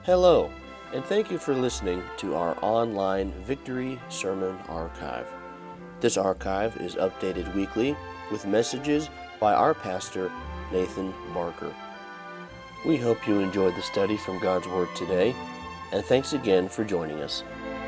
Hello, and thank you for listening to our online Victory Sermon Archive. This archive is updated weekly with messages by our pastor, Nathan Barker. We hope you enjoyed the study from God's Word today, and thanks again for joining us.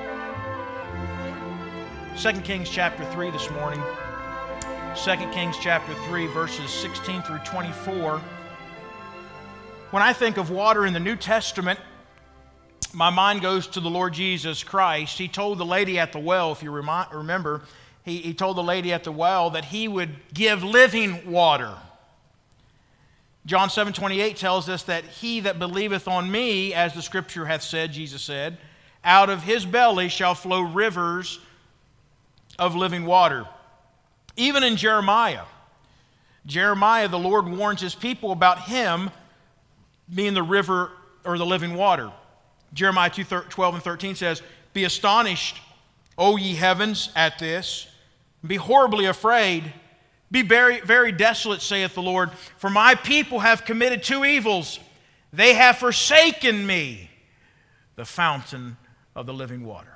2 Kings chapter 3 this morning. 2 Kings chapter 3, verses 16 through 24. When I think of water in the New Testament, my mind goes to the Lord Jesus Christ. He told the lady at the well, if you remember, he told the lady at the well that he would give living water. John 7:28 tells us that he that believeth on me, as the scripture hath said, Jesus said, out of his belly shall flow rivers of living water. Even in Jeremiah, the Lord warns his people about him being the river or the living water. Jeremiah 2:12 and 13 says, Be astonished, O ye heavens, at this. Be horribly afraid. Be very, very desolate, saith the Lord. For my people have committed two evils. They have forsaken me, the fountain of the living water.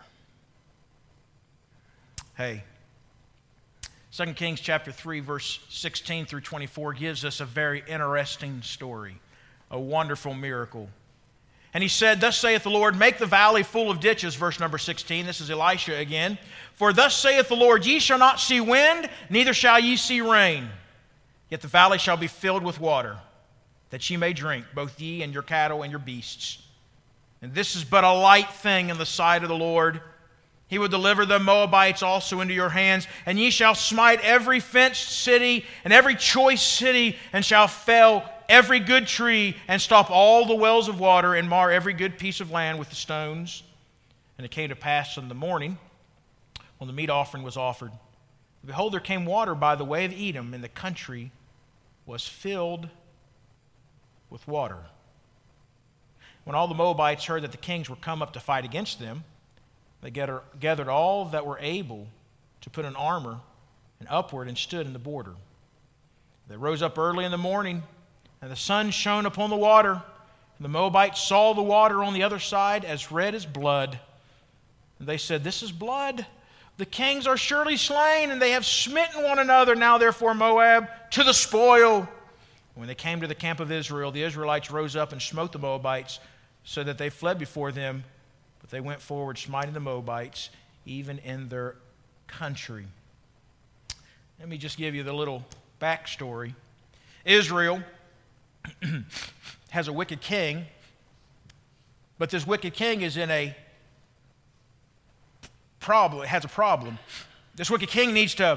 Hey, 2 Kings chapter 3, verse 16 through 24 gives us a very interesting story, a wonderful miracle. And he said, Thus saith the Lord, make the valley full of ditches, verse number 16. This is Elisha again. For thus saith the Lord, ye shall not see wind, neither shall ye see rain. Yet the valley shall be filled with water, that ye may drink, both ye and your cattle and your beasts. And this is but a light thing in the sight of the Lord. He will deliver the Moabites also into your hands, and ye shall smite every fenced city and every choice city, and shall fell every good tree, and stop all the wells of water, and mar every good piece of land with the stones. And it came to pass in the morning, when the meat offering was offered, behold, there came water by the way of Edom, and the country was filled with water. When all the Moabites heard that the kings were come up to fight against them, they gathered all that were able to put on armor, and upward and stood in the border. They rose up early in the morning, and the sun shone upon the water, and the Moabites saw the water on the other side as red as blood. And they said, This is blood. The kings are surely slain, and they have smitten one another. Now therefore, Moab, to the spoil. When they came to the camp of Israel, the Israelites rose up and smote the Moabites, so that they fled before them. But they went forward, smiting the Moabites, even in their country. Let me just give you the little backstory. Israel has a wicked king, but this wicked king is in a problem. It has a problem. This wicked king needs to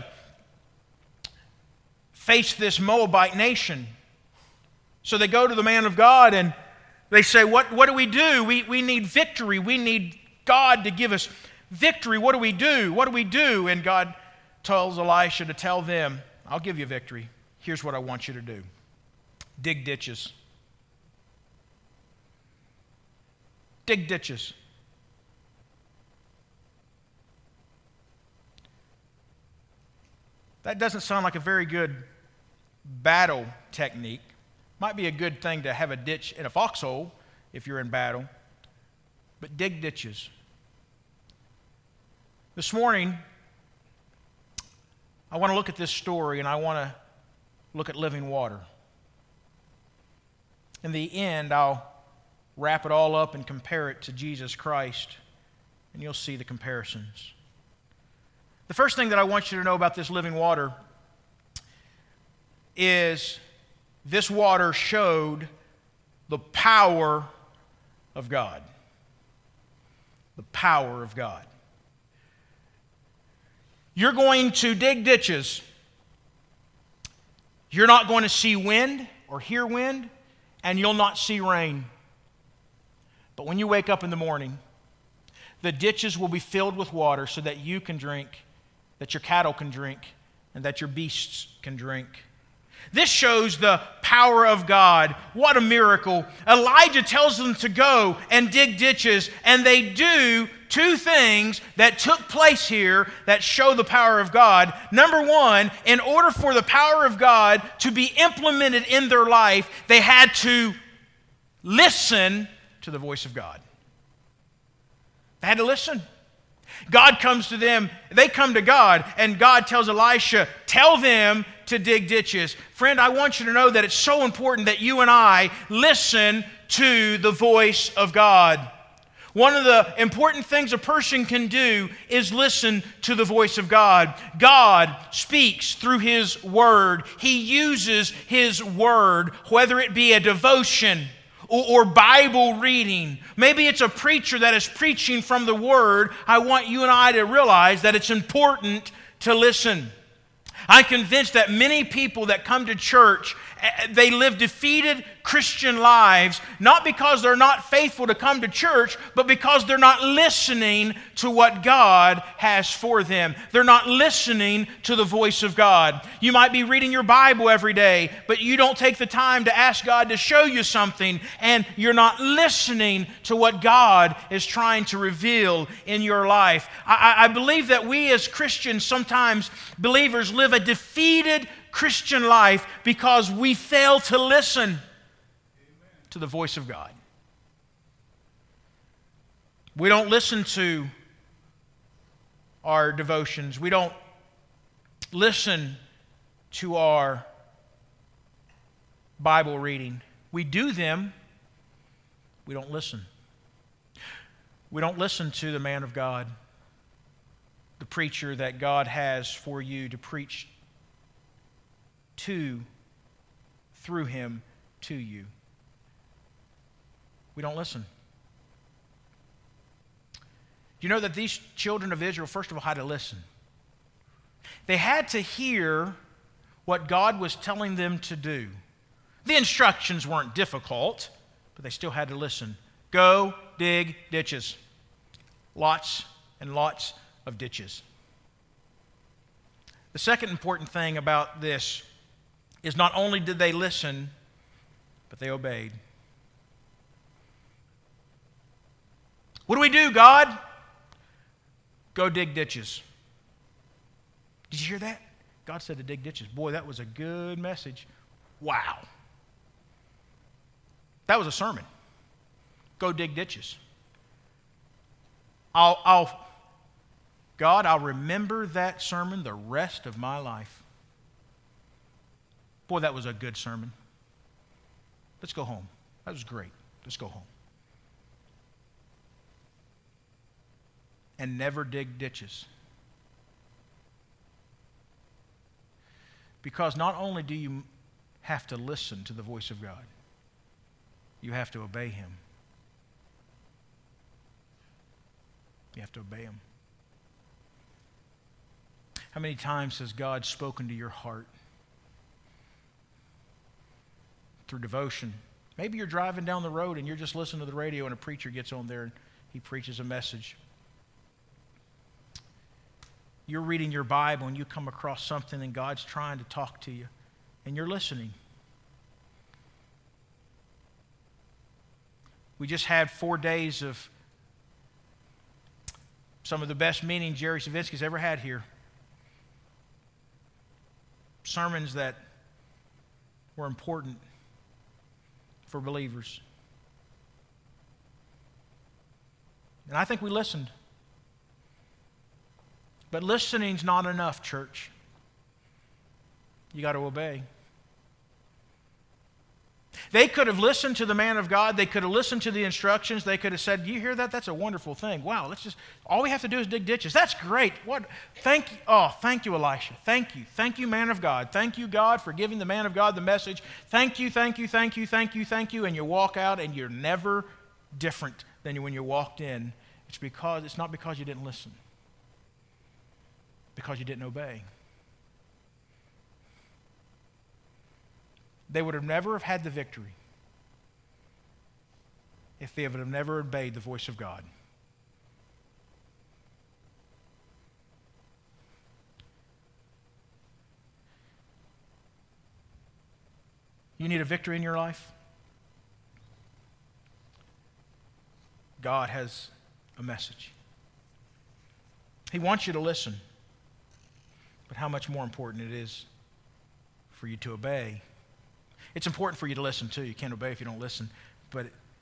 face this Moabite nation. So they go to the man of God and they say, what do we do? We need victory. We need God to give us victory. What do we do? What do we do? And God tells Elisha to tell them, I'll give you victory. Here's what I want you to do. Dig ditches. Dig ditches. That doesn't sound like a very good battle technique. Might be a good thing to have a ditch in a foxhole if you're in battle. But dig ditches. This morning, I want to look at this story, and I want to look at living water. In the end, I'll wrap it all up and compare it to Jesus Christ, and you'll see the comparisons. The first thing that I want you to know about this living water is this water showed the power of God. The power of God. You're going to dig ditches. You're not going to see wind or hear wind, and you'll not see rain. But when you wake up in the morning, the ditches will be filled with water so that you can drink, that your cattle can drink, and that your beasts can drink. This shows the power of God. What a miracle. Elijah tells them to go and dig ditches, and they do two things that took place here that show the power of God. Number one, in order for the power of God to be implemented in their life, they had to listen to the voice of God. They had to listen. God comes to them, they come to God, and God tells Elisha, tell them to dig ditches. Friend, I want you to know that it's so important that you and I listen to the voice of God. One of the important things a person can do is listen to the voice of God. God speaks through His Word. He uses His Word, whether it be a devotion or Bible reading. Maybe it's a preacher that is preaching from the Word. I want you and I to realize that it's important to listen. I'm convinced that many people that come to church, they live defeated Christian lives, not because they're not faithful to come to church, but because they're not listening to what God has for them. They're not listening to the voice of God. You might be reading your Bible every day, but you don't take the time to ask God to show you something, and you're not listening to what God is trying to reveal in your life. I believe that we as Christians, sometimes believers, live a defeated Christian life because we fail to listen to the voice of God. We don't listen to our devotions. We don't listen to our Bible reading. We do them. We don't listen. We don't listen to the man of God, the preacher that God has for you to preach through him to you. We don't listen. You know that these children of Israel, first of all, had to listen. They had to hear what God was telling them to do. The instructions weren't difficult, but they still had to listen. Go dig ditches. Lots and lots of ditches. The second important thing about this is not only did they listen, but they obeyed. What do we do, God? Go dig ditches. Did you hear that? God said to dig ditches. Boy, that was a good message. Wow. That was a sermon. Go dig ditches. God, I'll remember that sermon the rest of my life. Boy, that was a good sermon. Let's go home. That was great. Let's go home. And never dig ditches. Because not only do you have to listen to the voice of God, you have to obey Him. You have to obey Him. How many times has God spoken to your heart through devotion? Maybe you're driving down the road and you're just listening to the radio and a preacher gets on there and he preaches a message. You're reading your Bible and you come across something and God's trying to talk to you and you're listening. We just had 4 days of some of the best meetings Jerry Savinsky's ever had here. Sermons that were important for believers. And I think we listened. But listening's not enough, church. You got to obey. They could have listened to the man of God. They could have listened to the instructions. They could have said, you hear that? That's a wonderful thing. Wow, all we have to do is dig ditches. That's great. Thank you, Elisha. Thank you. Thank you, man of God. Thank you, God, for giving the man of God the message. Thank you. And you walk out and you're never different than when you walked in. It's not because you didn't listen. Because you didn't obey. They would have never had the victory if they would have never obeyed the voice of God. You need a victory in your life? God has a message. He wants you to listen. But how much more important it is for you to obey. It's important for you to listen too. You can't obey if you don't listen. But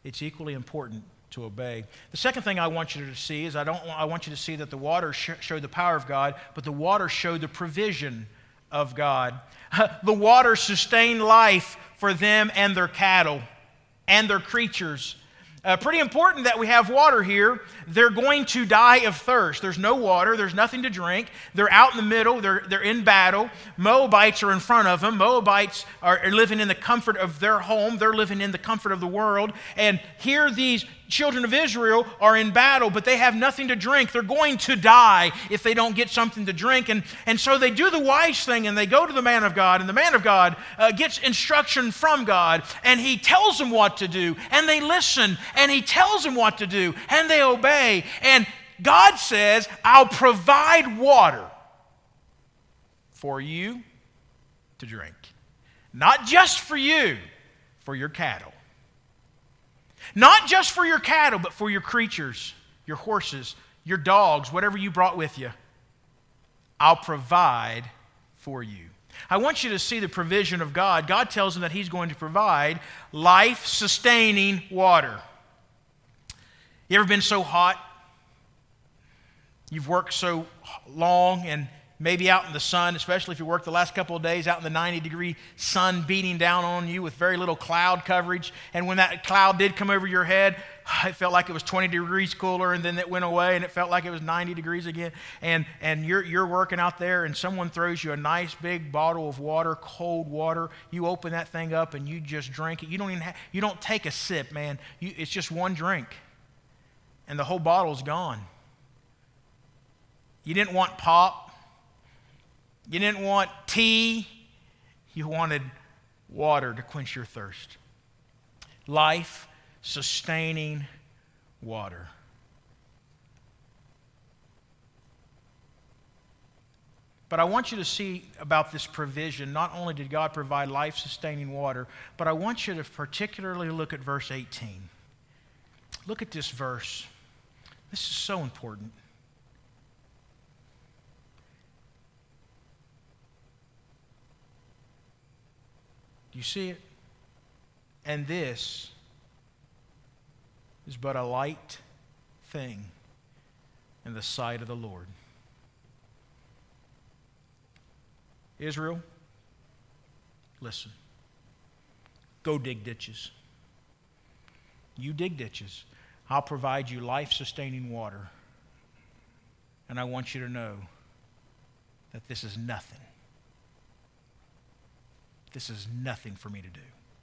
it's equally important to obey. The second thing I want you to see is I want you to see that the water showed the power of God, but the water showed the provision of God. The water sustained life for them and their cattle and their creatures. Pretty important that we have water here. They're going to die of thirst. There's no water. There's nothing to drink. They're out in the middle. They're in battle. Moabites are in front of them. Moabites are living in the comfort of their home. They're living in the comfort of the world. And here these children of Israel are in battle, but they have nothing to drink. They're going to die if they don't get something to drink. And so they do the wise thing, and they go to the man of God, and the man of God gets instruction from God, and he tells them what to do, and they listen, and he tells them what to do, and they obey. And God says, I'll provide water for you to drink. Not just for you, for your cattle. Not just for your cattle, but for your creatures, your horses, your dogs, whatever you brought with you. I'll provide for you. I want you to see the provision of God. God tells them that He's going to provide life-sustaining water. You ever been so hot? You've worked so long and maybe out in the sun, especially if you worked the last couple of days out in the 90-degree sun beating down on you with very little cloud coverage. And when that cloud did come over your head, it felt like it was 20 degrees cooler, and then it went away and it felt like it was 90 degrees again. And you're working out there, and someone throws you a nice big bottle of water, cold water. You open that thing up and you just drink it. You don't take a sip, man. It's just one drink, and the whole bottle's gone. You didn't want pop. You didn't want tea. You wanted water to quench your thirst. Life-sustaining water. But I want you to see about this provision. Not only did God provide life-sustaining water, but I want you to particularly look at verse 18. Look at this verse. This is so important. Do you see it? And this is but a light thing in the sight of the Lord. Israel, listen. Go dig ditches. You dig ditches. I'll provide you life-sustaining water. And I want you to know that this is nothing. This is nothing for me to do.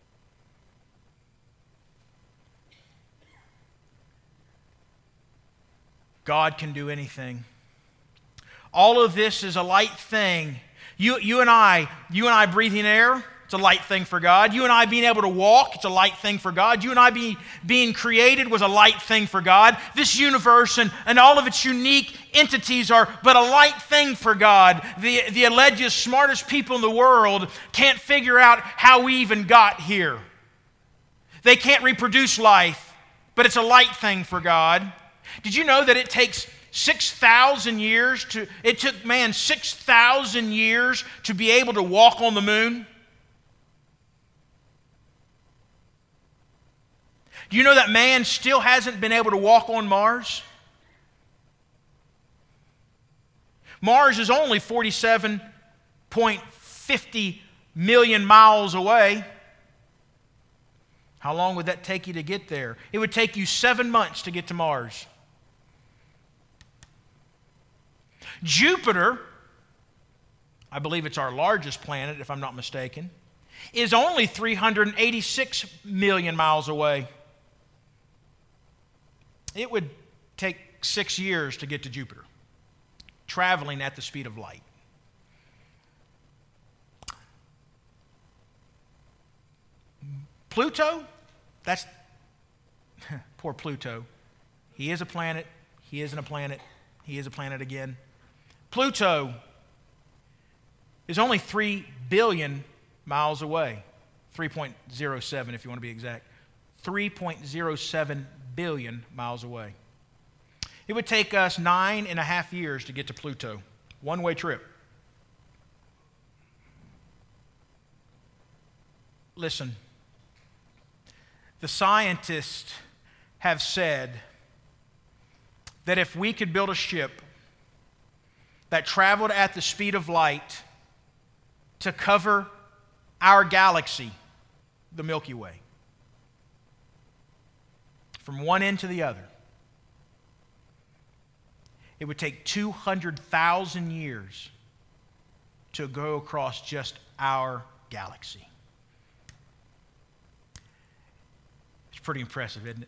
God can do anything. All of this is a light thing. You and I breathing air, it's a light thing for God. You and I being able to walk, it's a light thing for God. You and I being created was a light thing for God. This universe and all of its unique entities are but a light thing for God. The alleged smartest people in the world can't figure out how we even got here. They can't reproduce life, but it's a light thing for God. Did you know that it takes 6,000 years it took man 6,000 years to be able to walk on the moon? Do you know that man still hasn't been able to walk on Mars? Mars is only 47.50 million miles away. How long would that take you to get there? It would take you 7 months to get to Mars. Jupiter, I believe it's our largest planet, if I'm not mistaken, is only 386 million miles away. It would take 6 years to get to Jupiter, traveling at the speed of light. Pluto, that's poor Pluto. He is a planet. He isn't a planet. He is a planet again. Pluto is only 3 billion miles away. 3.07 if you want to be exact. 3.07 billion miles away. It would take us 9.5 years to get to Pluto. One-way trip. Listen, The scientists have said that if we could build a ship that traveled at the speed of light to cover our galaxy, the Milky Way, from one end to the other, it would take 200,000 years to go across just our galaxy. It's pretty impressive, isn't it?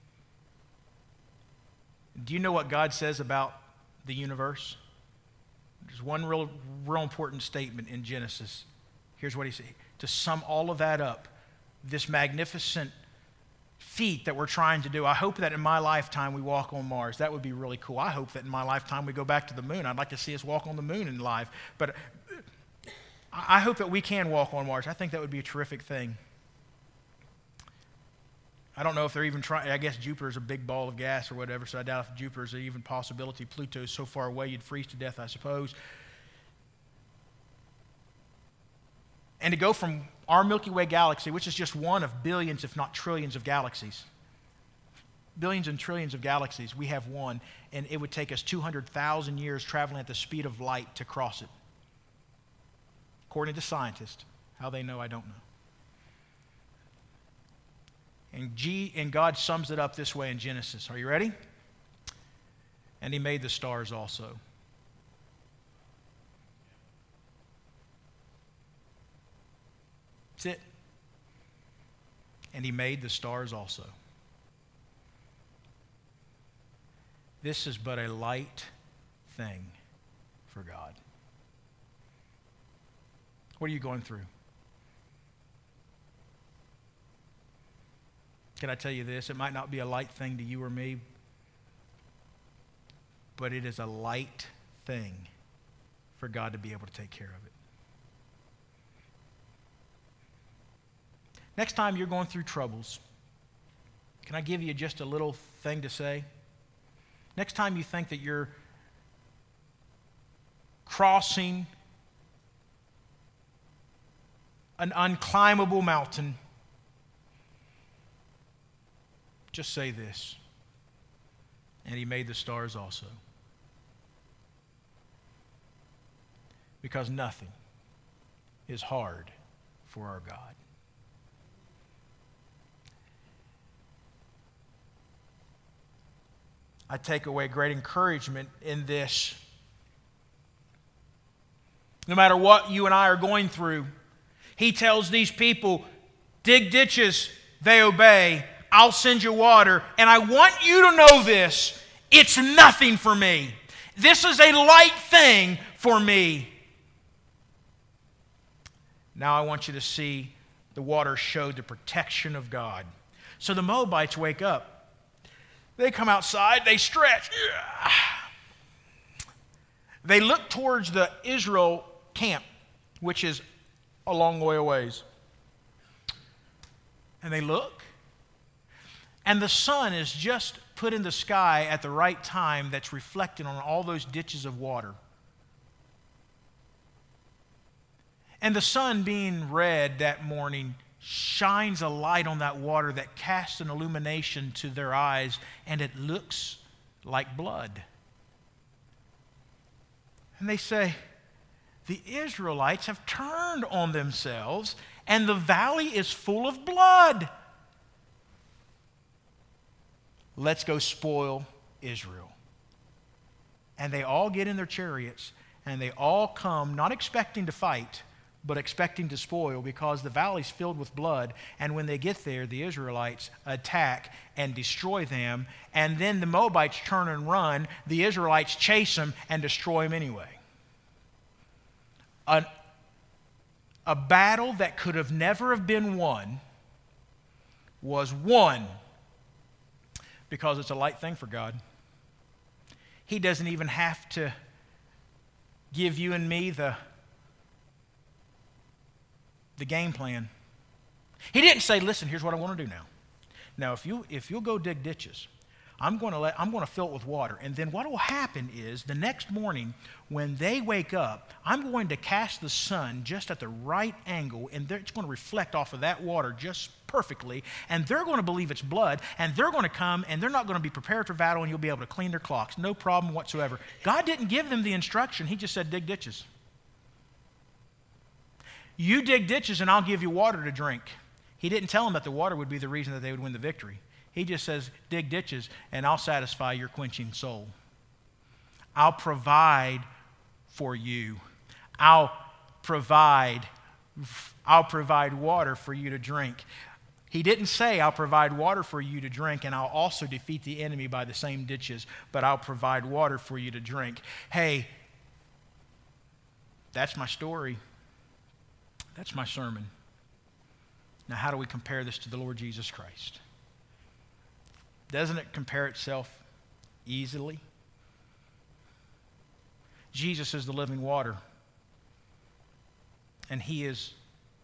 Do you know what God says about the universe? There's one real important statement in Genesis. Here's what he said. To sum all of that up, this magnificent feat that we're trying to do, I hope that in my lifetime we walk on Mars. That would be really cool. I hope that in my lifetime we go back to the moon. I'd like to see us walk on the moon in life. But I hope that we can walk on Mars. I think that would be a terrific thing. I don't know if they're even trying. I guess Jupiter's a big ball of gas or whatever, so I doubt if Jupiter's an even possibility. Pluto's so far away you'd freeze to death, I suppose. And to go from our Milky Way galaxy, which is just one of billions, if not trillions of galaxies, billions and trillions of galaxies, we have one, and it would take us 200,000 years traveling at the speed of light to cross it. According to scientists. How they know, I don't know. And God sums it up this way in Genesis. Are you ready? And he made the stars also. That's it. And he made the stars also. This is but a light thing for God. What are you going through? Can I tell you this? It might not be a light thing to you or me, but it is a light thing for God to be able to take care of it. Next time you're going through troubles, can I give you just a little thing to say? Next time you think that you're crossing an unclimbable mountain, just say this, and he made the stars also. Because nothing is hard for our God. I take away great encouragement in this. No matter what you and I are going through, he tells these people, dig ditches, they obey. I'll send you water, and I want you to know this. It's nothing for me. This is a light thing for me. Now I want you to see the water showed the protection of God. So the Moabites wake up. They come outside, they stretch. They look towards the Israel camp, which is a long way away. And they look. And the sun is just put in the sky at the right time that's reflecting on all those ditches of water. And the sun being red that morning shines a light on that water that casts an illumination to their eyes, and it looks like blood. And they say, the Israelites have turned on themselves, and the valley is full of blood. Let's go spoil Israel. And they all get in their chariots, and they all come, not expecting to fight, but expecting to spoil, because the valley's filled with blood. And when they get there, the Israelites attack and destroy them. And then the Moabites turn and run. The Israelites chase them and destroy them anyway. A battle that could have never have been won was won because it's a light thing for God. He doesn't even have to give you and me the game plan. He didn't say, listen, here's what I want to do now. Now, if you'll go dig ditches, I'm going to fill it with water. And then what will happen is the next morning when they wake up, I'm going to cast the sun just at the right angle, and it's going to reflect off of that water just perfectly, and they're going to believe it's blood, and they're going to come, and they're not going to be prepared for battle, and you'll be able to clean their clocks. No problem whatsoever. God didn't give them the instruction. He just said, dig ditches. You dig ditches, and I'll give you water to drink. He didn't tell them that the water would be the reason that they would win the victory. He just says, dig ditches, and I'll satisfy your quenching soul. I'll provide for you. I'll provide water for you to drink. He didn't say, I'll provide water for you to drink, and I'll also defeat the enemy by the same ditches, but I'll provide water for you to drink. Hey, that's my story. That's my sermon. Now, how do we compare this to the Lord Jesus Christ? Doesn't it compare itself easily? Jesus is the living water, and He is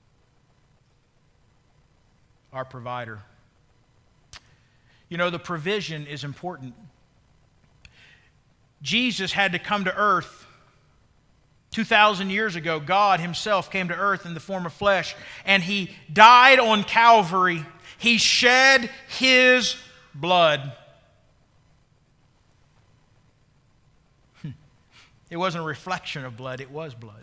our provider. You know, the provision is important. Jesus had to come to earth 2,000 years ago. God Himself came to earth in the form of flesh, and He died on Calvary. He shed His blood. It wasn't a reflection of blood, it was blood.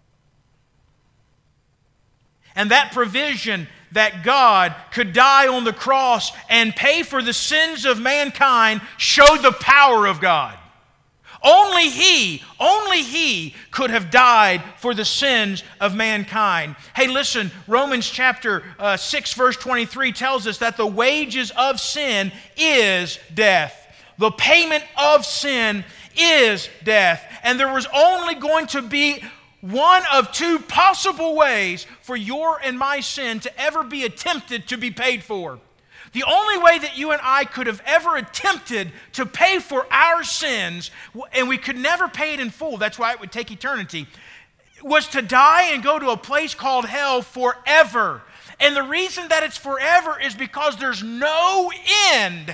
And that provision that God could die on the cross and pay for the sins of mankind showed the power of God. Only He could have died for the sins of mankind. Hey, listen, Romans chapter 6, verse 23 tells us that the wages of sin is death. The payment of sin is death. And there was only going to be one of two possible ways for your and my sin to ever be attempted to be paid for. The only way that you and I could have ever attempted to pay for our sins, and we could never pay it in full, that's why it would take eternity, was to die and go to a place called hell forever. And the reason that it's forever is because there's no end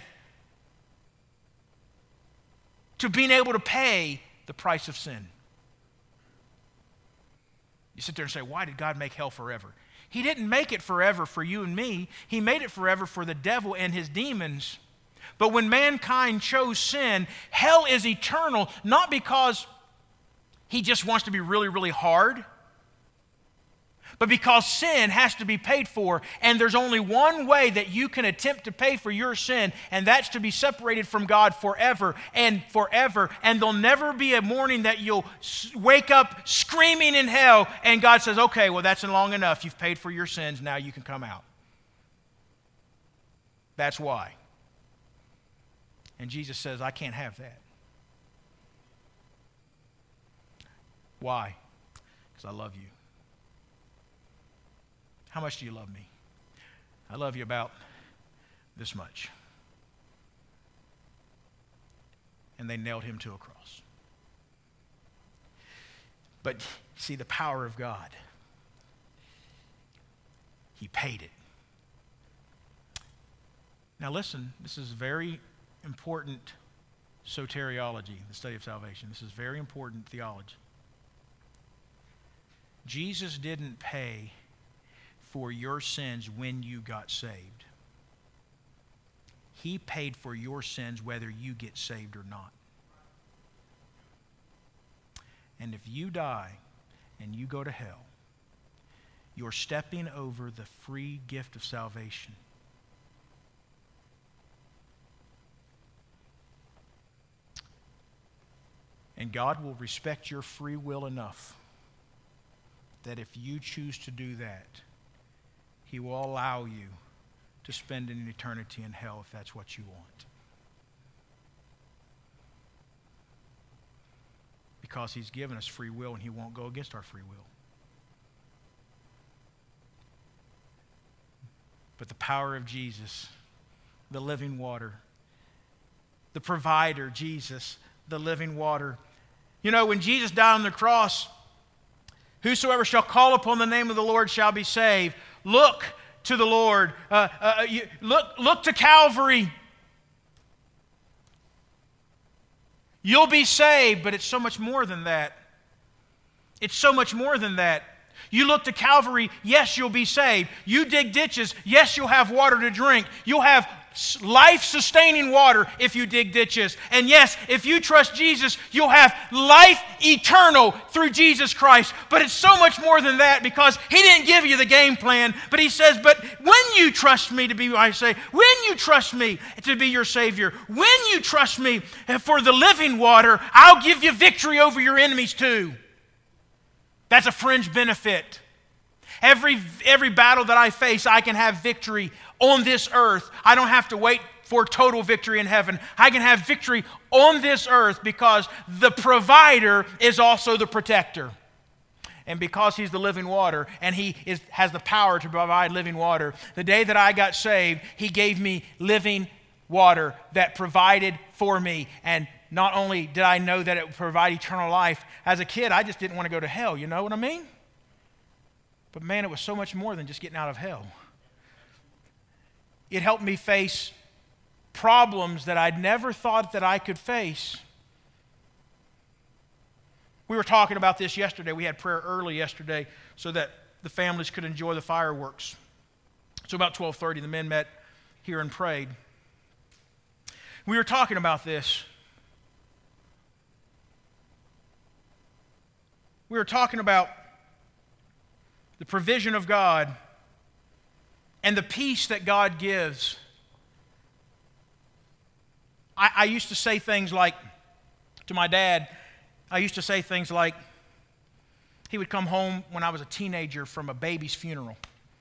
to being able to pay the price of sin. You sit there and say, why did God make hell forever? He didn't make it forever for you and me. He made it forever for the devil and his demons. But when mankind chose sin, hell is eternal, not because he just wants to be really, really hard, but because sin has to be paid for, and there's only one way that you can attempt to pay for your sin, and that's to be separated from God forever and forever. And there'll never be a morning that you'll wake up screaming in hell, and God says, okay, well, that's long enough. You've paid for your sins. Now you can come out. That's why. And Jesus says, I can't have that. Why? Because I love you. How much do you love me? I love you about this much. And they nailed Him to a cross. But see, the power of God, He paid it. Now listen, this is very important soteriology, the study of salvation. This is very important theology. Jesus didn't pay for your sins when you got saved. He paid for your sins whether you get saved or not. And if you die and you go to hell, you're stepping over the free gift of salvation. And God will respect your free will enough that if you choose to do that, He will allow you to spend an eternity in hell if that's what you want. Because He's given us free will and He won't go against our free will. But the power of Jesus, the living water, the provider, Jesus, the living water. You know, when Jesus died on the cross, whosoever shall call upon the name of the Lord shall be saved. Look to the Lord. Look to Calvary. You'll be saved, but it's so much more than that. It's so much more than that. You look to Calvary, yes, you'll be saved. You dig ditches, yes, you'll have water to drink. You'll have life-sustaining water if you dig ditches. And yes, if you trust Jesus, you'll have life eternal through Jesus Christ. But it's so much more than that, because He didn't give you the game plan, but He says, but when you trust me to be, I say, when you trust me to be your Savior, when you trust me for the living water, I'll give you victory over your enemies too. That's a fringe benefit. Every battle that I face, I can have victory on this earth. I don't have to wait for total victory in heaven. I can have victory on this earth because the provider is also the protector. And because He's the living water and He has the power to provide living water, the day that I got saved, He gave me living water that provided for me. And not only did I know that it would provide eternal life, as a kid, I just didn't want to go to hell. You know what I mean? But man, it was so much more than just getting out of hell. It helped me face problems that I'd never thought that I could face. We were talking about this yesterday. We had prayer early yesterday so that the families could enjoy the fireworks. So about 12:30, the men met here and prayed. We were talking about this. We were talking about the provision of God and the peace that God gives. I used to say things like, to my dad, he would come home when I was a teenager from a baby's funeral.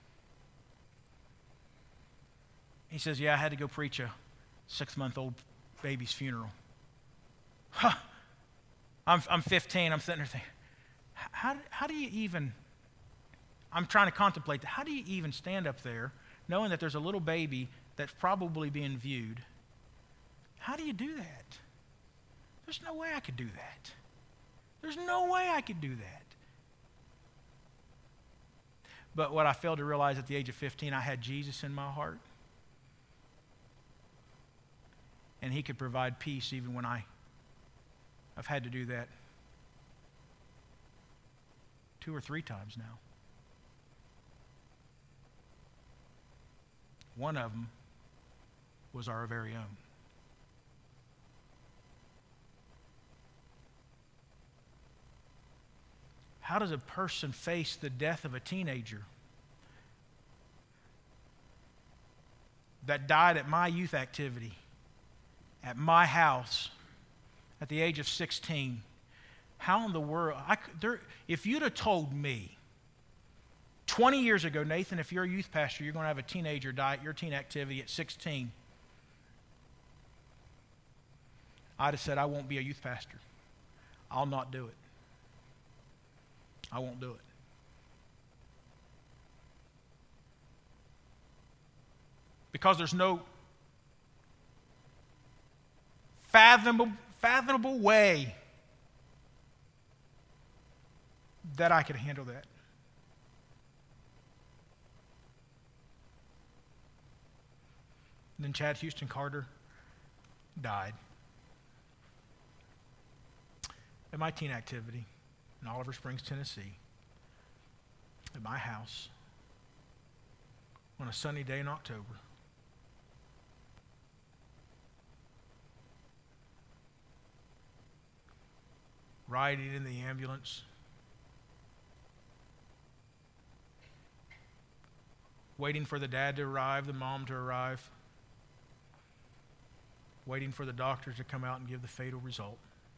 He says, yeah, I had to go preach a 6-month-old baby's funeral. Huh. I'm 15, I'm sitting there thinking, how do you even, I'm trying to contemplate that. How do you even stand up there knowing that there's a little baby that's probably being viewed? How do you do that? There's no way I could do that. There's no way I could do that. But what I failed to realize at the age of 15, I had Jesus in my heart. And He could provide peace even when I've had to do that 2 or 3 times now. One of them was our very own. How does a person face the death of a teenager that died at my youth activity, at my house, at the age of 16? How in the world? If you'd have told me 20 years ago, Nathan, if you're a youth pastor, you're going to have a teenager die at your teen activity at 16, I'd have said, I won't be a youth pastor. I'll not do it. I won't do it. Because there's no fathomable way that I could handle that. And then Chad Houston Carter died at my teen activity in Oliver Springs, Tennessee, at my house on a sunny day in October. Riding in the ambulance, waiting for the dad to arrive, the mom to arrive, waiting for the doctors to come out and give the fatal result,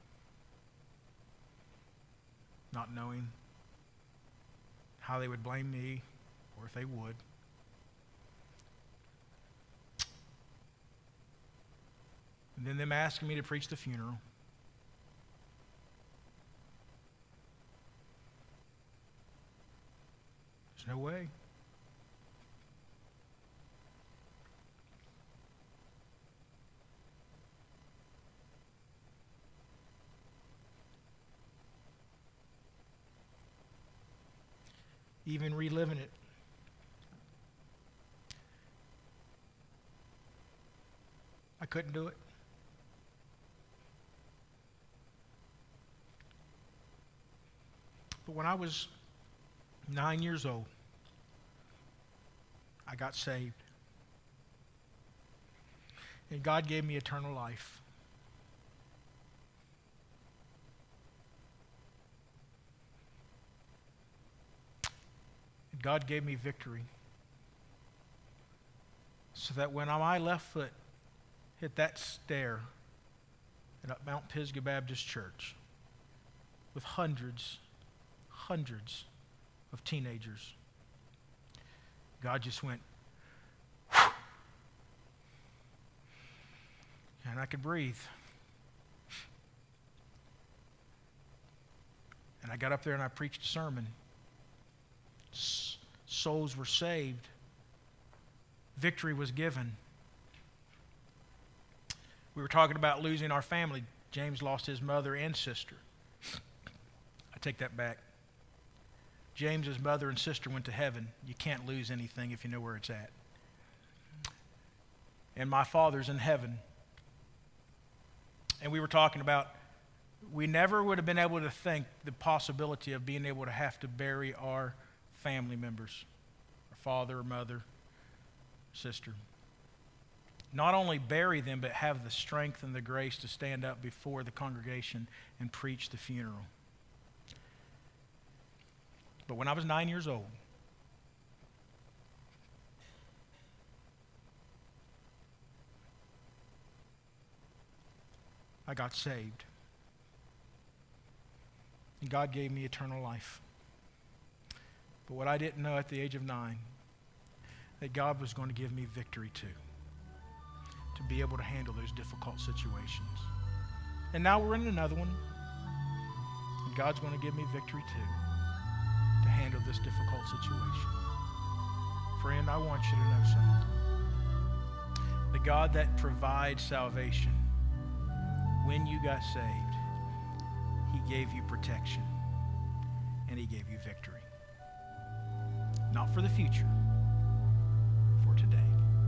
not knowing how they would blame me or if they would. And then them asking me to preach the funeral. There's no way. Even reliving it. I couldn't do it. But when I was 9 years old, I got saved. And God gave me eternal life. And God gave me victory. So that when my left foot hit that stair at Mount Pisgah Baptist Church with hundreds of teenagers, God just went, whew, and I could breathe. And I got up there and I preached a sermon. Souls were saved. Victory was given. We were talking about losing our family. James lost his mother and sister. I take that back. James's mother and sister went to heaven. You can't lose anything if you know where it's at. And my father's in heaven. And we were talking about, we never would have been able to think the possibility of being able to have to bury our family members, our father or mother, sister. Not only bury them, but have the strength and the grace to stand up before the congregation and preach the funeral. But when I was 9 years old, I got saved. And God gave me eternal life. But what I didn't know at the age of 9, that God was going to give me victory too, to be able to handle those difficult situations. And now we're in another one. And God's going to give me victory too, to handle this difficult situation. Friend, I want you to know something. The God that provides salvation, when you got saved, He gave you protection and He gave you victory. Not for the future, for today.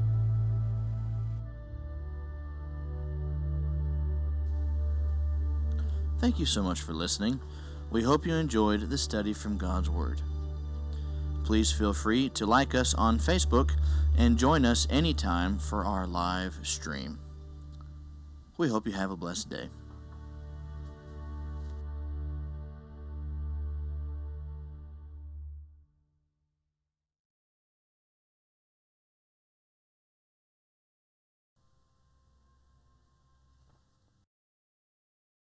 Thank you so much for listening. We hope you enjoyed the study from God's Word. Please feel free to like us on Facebook and join us anytime for our live stream. We hope you have a blessed day.